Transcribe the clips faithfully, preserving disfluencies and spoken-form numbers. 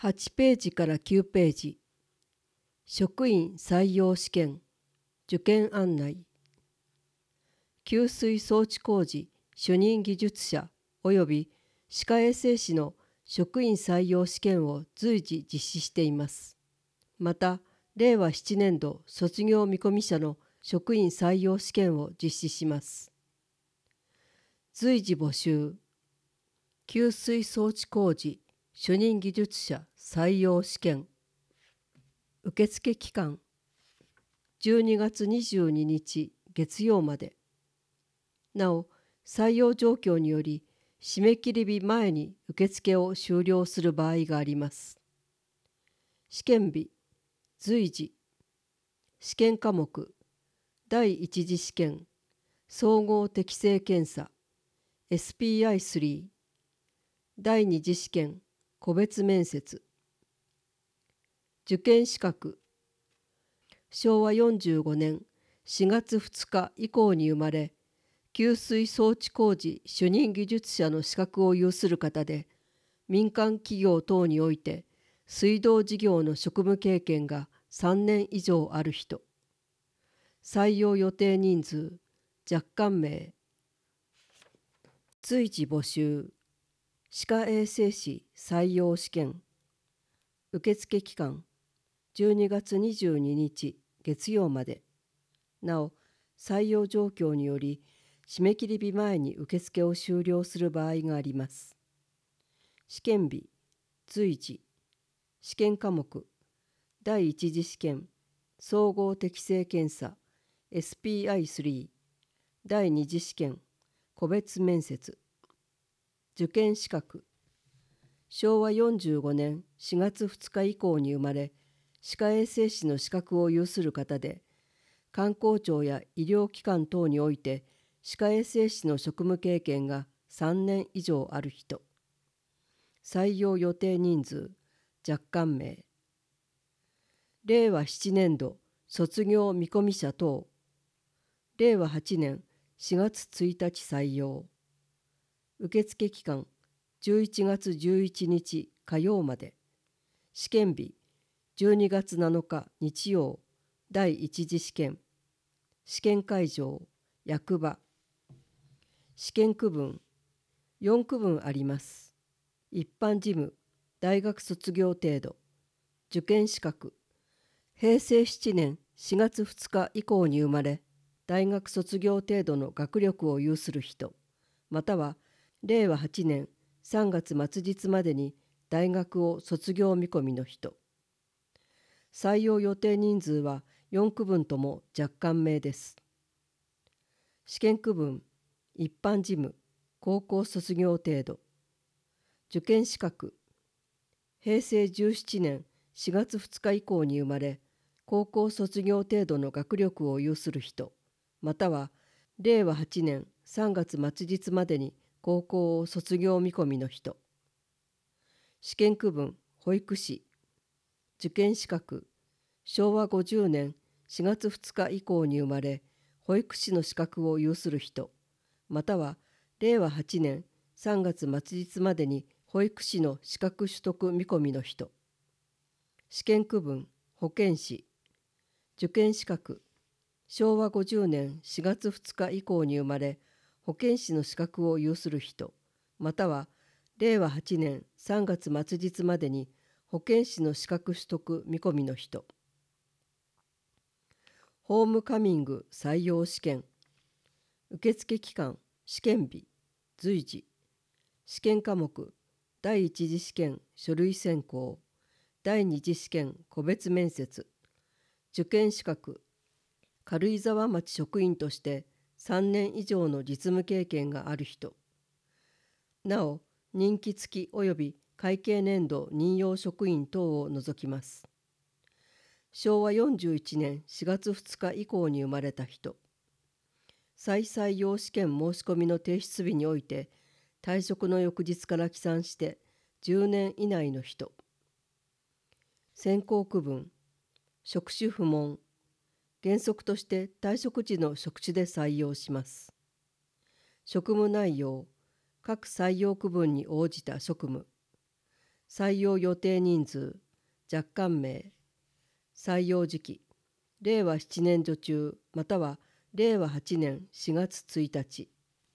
はちページからきゅうページ、職員採用試験、受験案内、給水装置工事主任技術者及び歯科衛生士の職員採用試験を随時実施しています。また、れいわななねん度卒業見込み者の職員採用試験を実施します。随時募集、給水装置工事主任技術者採用試験。受付期間、じゅうにがつにじゅうににち月曜まで。なお、採用状況により、締め切り日前に受付を終了する場合があります。試験日、随時。試験科目、第一次試験、総合適性検査、エスピーアイスリー。第二次試験、個別面接。受験資格、しょうわよんじゅうごねんしがつふつか以降に生まれ、給水装置工事主任技術者の資格を有する方で、民間企業等において水道事業の職務経験がさんねん以上ある人。採用予定人数、若干名。随時募集、歯科衛生士採用試験。受付期間、じゅうにがつにじゅうににち月曜まで。なお、採用状況により、締め切り日前に受付を終了する場合があります。試験日、随時。試験科目、第一次試験、総合適性検査、エスピーアイスリー。第二次試験、個別面接。受験資格、しょうわよんじゅうごねんしがつふつか以降に生まれ、歯科衛生士の資格を有する方で、官公庁や医療機関等において歯科衛生士の職務経験がさんねん以上ある人。採用予定人数、若干名。れいわななねん度卒業見込み者等。れいわはちねんしがつついたち採用。受付期間、じゅういちがつじゅういちにち火曜まで。試験日、じゅうにがつなのか日曜、第一次試験。試験会場、役場。試験区分、よんくぶんあります。一般事務、大学卒業程度。受験資格、へいせいしちねんしがつふつか以降に生まれ、大学卒業程度の学力を有する人、またはれいわはちねんさんがつ末日までに大学を卒業見込みの人。採用予定人数はよんくぶんとも若干名です。試験区分、一般事務、高校卒業程度。受験資格、へいせいじゅうななねんしがつふつか以降に生まれ、高校卒業程度の学力を有する人、またはれいわはちねんさんがつ末日までに高校を卒業見込みの人。試験区分、保育士。受験資格、しょうわごじゅうねんしがつふつか以降に生まれ、保育士の資格を有する人、またはれいわはちねんさんがつ末日までに保育士の資格取得見込みの人。試験区分、保健師。受験資格、しょうわごじゅうねんしがつふつか以降に生まれ、保健師の資格を有する人、またはれいわはちねんさんがつ末日までに保健師の資格取得見込みの人。ホームカミング採用試験。受付期間、試験日、随時。試験科目、第一次試験書類選考、第二次試験個別面接。受験資格、軽井沢町職員としてさんねん以上の実務経験がある人。なお、任期付き及び会計年度任用職員等を除きます。しょうわよんじゅういちねんしがつふつか以降に生まれた人。再採用試験申し込みの提出日において、退職の翌日から起算してじゅうねん以内の人。選考区分、職種不問。原則として退職時の職種で採用します。職務内容、各採用区分に応じた職務。 採用予定人数、若干名、採用時期、れいわななねん度中またはれいわはちねんしがつついたち。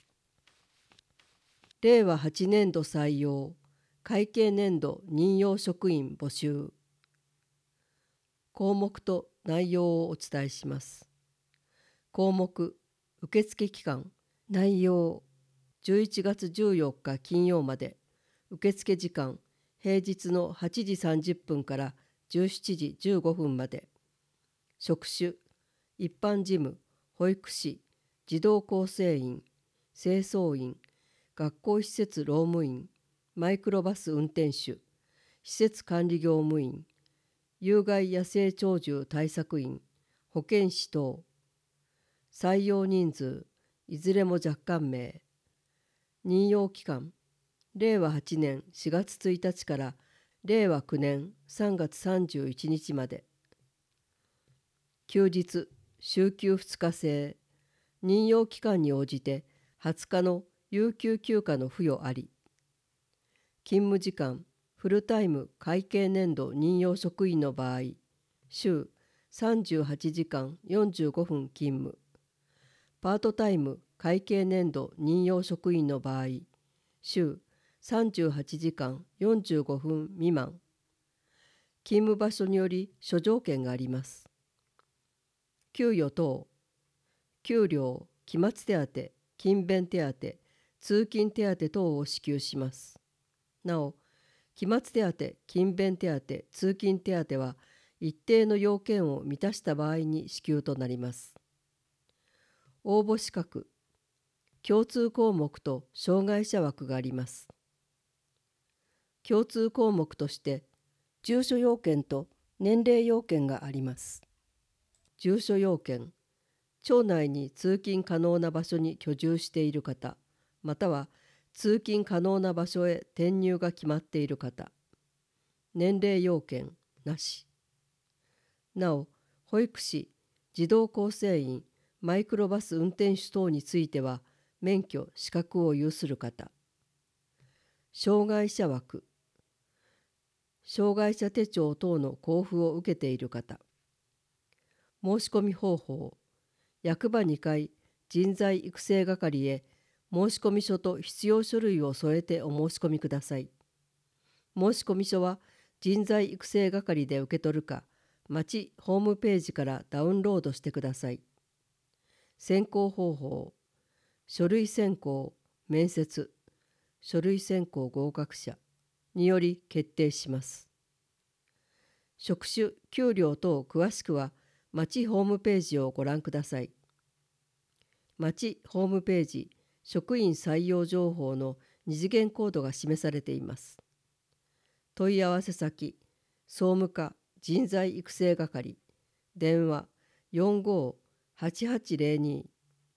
れいわはちねん度採用、会計年度任用職員募集。項目と内容をお伝えします。項目、受付期間、内容、じゅういちがつじゅうよっか金曜まで、受付時間、平日のはちじさんじゅっぷんからじゅうしちじじゅうごふんまで。職種、一般事務、保育士、児童構成員、清掃員、学校施設労務員、マイクロバス運転手、施設管理業務員、有害野生鳥獣対策員、保健師等。採用人数、いずれも若干名。任用期間、れいわはちねんしがつついたちかられいわきゅうねんさんがつさんじゅういちにちまで。休日、週休ふつか制。任用期間に応じてはつかの有給休暇の付与あり。勤務時間、フルタイム会計年度任用職員の場合、週さんじゅうはちじかんよんじゅうごふん勤務。パートタイム会計年度任用職員の場合、週さんじゅうはちじかんよんじゅうごふん未満。勤務場所により諸条件があります。給与等、給料、期末手当、勤勉手当、通勤手当等を支給します。なお、期末手当、勤勉手当、通勤手当は一定の要件を満たした場合に支給となります。応募資格、共通項目と障害者枠があります。共通項目として、住所要件と年齢要件があります。住所要件、町内に通勤可能な場所に居住している方、または通勤可能な場所へ転入が決まっている方。年齢要件なし。なお、保育士、児童構成員、マイクロバス運転手等については、免許・資格を有する方。障害者枠、障害者手帳等の交付を受けている方。申し込み方法、役場にかい人材育成係へ申込書と必要書類を添えてお申し込みください。申込書は人材育成係で受け取るか、町ホームページからダウンロードしてください。選考方法、書類選考、面接、書類選考合格者により決定します。職種、給料等詳しくは、町ホームページをご覧ください。町ホームページ、職員採用情報の二次元コードが示されています。問い合わせ先、総務課人材育成係、電話よんごーはちはちゼロに。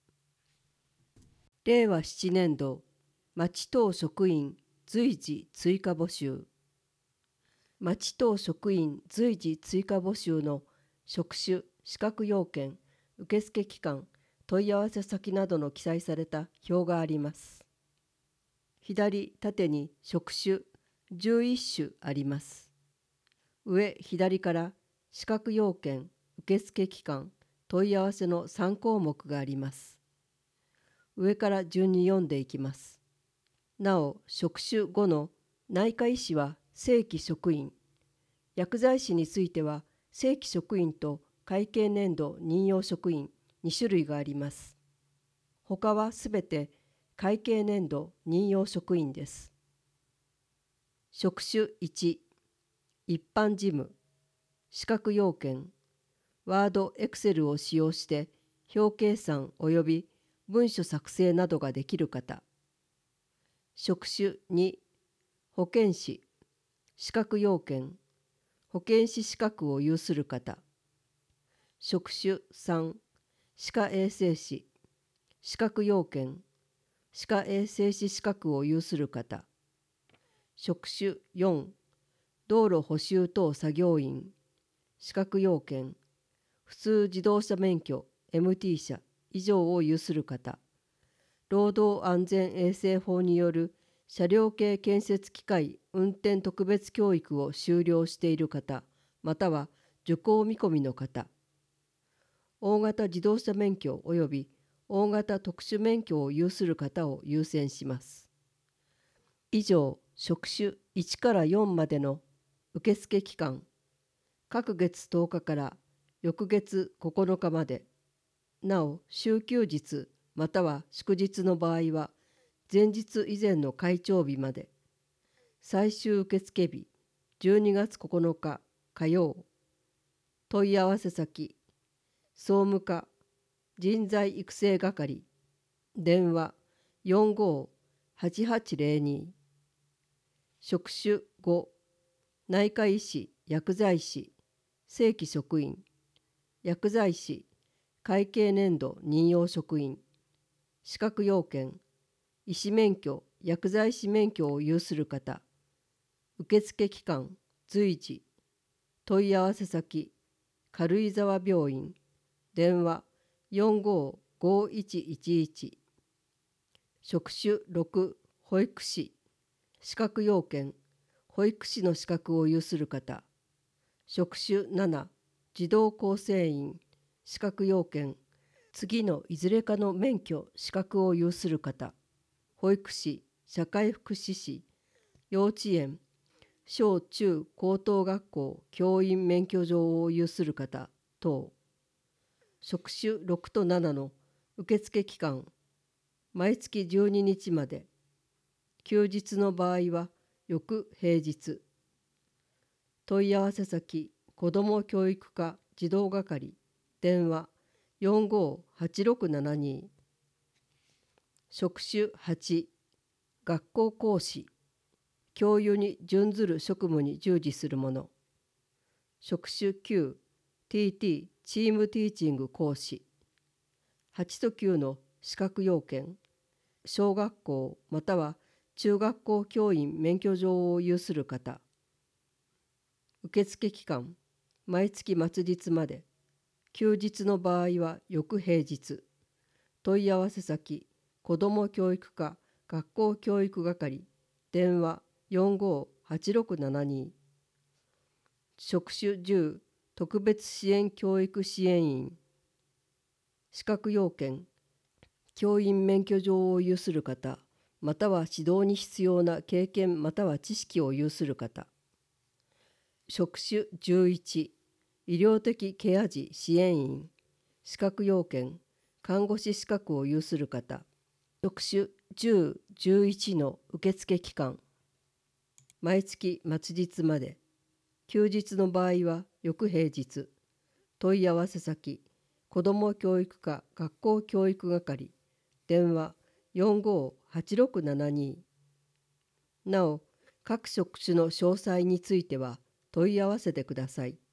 れいわななねん度、町等職員随時追加募集。町等職員随時追加募集の職種・資格要件、受付期間、問い合わせ先などの記載された表があります。左縦に職種じゅういっしゅあります。上左から資格要件、受付期間、問い合わせのさんこうもくがあります。上から順に読んでいきます。なお、職種ごの内科医師は正規職員、薬剤師については正規職員と会計年度任用職員にしゅるいがあります。他はすべて会計年度任用職員です。職種いち、一般事務、資格要件、ワード、エクセルを使用して表計算及び文書作成などができる方。職種に、保健師、資格要件、保健師資格を有する方。職種さん、歯科衛生士、資格要件、歯科衛生士資格を有する方。職種よん、道路補修等作業員、資格要件、普通自動車免許 エムティー 車以上を有する方。労働安全衛生法による車両系建設機械運転特別教育を修了している方、または受講見込みの方、大型自動車免許及び大型特殊免許を有する方を優先します。以上、職種いちからよんまでの受付期間、各月とおかから翌月ここのかまで、なお週休日または祝日の場合は前日以前の開帳日まで、最終受付日じゅうにがつここのか火曜、問い合わせ先総務課人材育成係、電話 よんごーはちはちゼロに、職種ご、内科医師薬剤師正規職員、薬剤師会計年度任用職員、資格要件、医師免許薬剤師免許を有する方、受付期間随時、問い合わせ先軽井沢病院、電話 よんごーごいちいちいち、職種ろく、保育士資格要件、保育士の資格を有する方、職種なな、児童構成員資格要件、次のいずれかの免許資格を有する方、保育士社会福祉士幼稚園小中高等学校教員免許状を有する方等、職種ろくとななの受付期間、毎月じゅうににちまで、休日の場合は翌平日、問い合わせ先子ども教育課児童係、電話 よんごーはちろくななに、職種はち、学校講師教諭に準ずる職務に従事する者、職種きゅう、ティーティー チームティーチング講師、はちときゅうの資格要件、小学校または中学校教員免許状を有する方、受付期間、毎月末日まで、休日の場合は翌平日、問い合わせ先、子ども教育課学校教育係、電話 よんごーはちろくななに、職種じゅう、特別支援教育支援員、資格要件、教員免許状を有する方、または指導に必要な経験または知識を有する方、職種じゅういち、医療的ケア児支援員、資格要件、看護師資格を有する方、職種じゅう、じゅういちの受付期間、毎月末日まで、休日の場合は翌平日、問い合わせ先、子ども教育課学校教育係、電話 よんごーはちろくななに。なお、各職種の詳細については問い合わせてください。